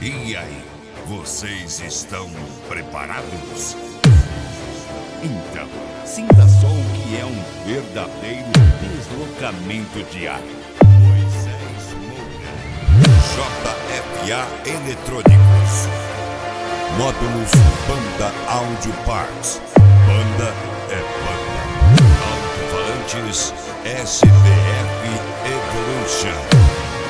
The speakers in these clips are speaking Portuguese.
E aí, vocês estão preparados? Então, sinta só o que é um verdadeiro deslocamento de ar. Moisés Moura, JFA Eletrônicos, módulos Banda Audio Parts. Banda é banda. Alto-falantes SBF Evolution.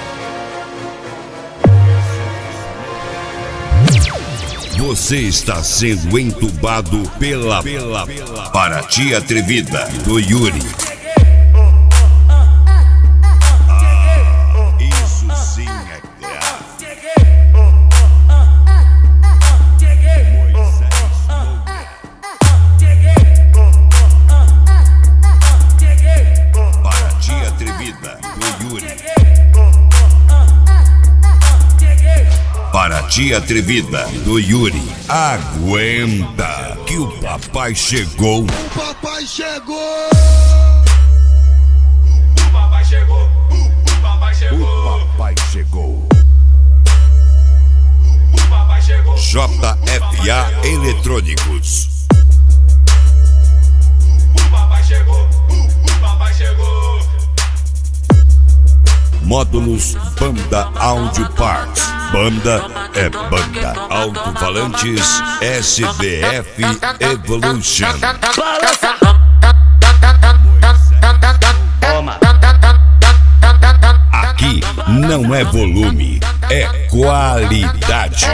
Você está sendo entubado pela Paraty Atrevida do Yuri. Isso sim é grave. Moisés Moura. Paraty Atrevida do Yuri. Paraty Atrevida do Yuri. Aguenta que o papai chegou. O papai chegou. O papai chegou. O papai chegou. O papai chegou. O papai chegou. JFA Eletrônicos. O papai chegou. O papai chegou. Módulos Banda Audio Parts. Banda é banda. Alto-falantes SBF Evolution. Aqui não é volume, é qualidade.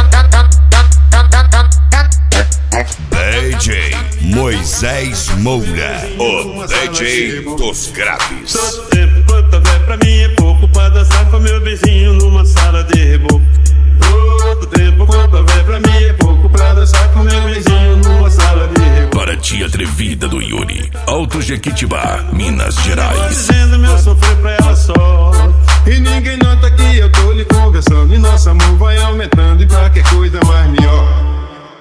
DJ Moisés Moura, o DJ dos graves. Todo tempo quanto houver pra mim é pouco pra dançar com meu vizinho numa sala de reboco. Todo tempo quanto houver pra mim é pouco pra dançar com meu vizinho numa sala de reboco. Paraty Atrevida do Yuri, Alto Jequitibá, Minas Tô Gerais. dizendo meu sofrer pra ela só, e ninguém nota que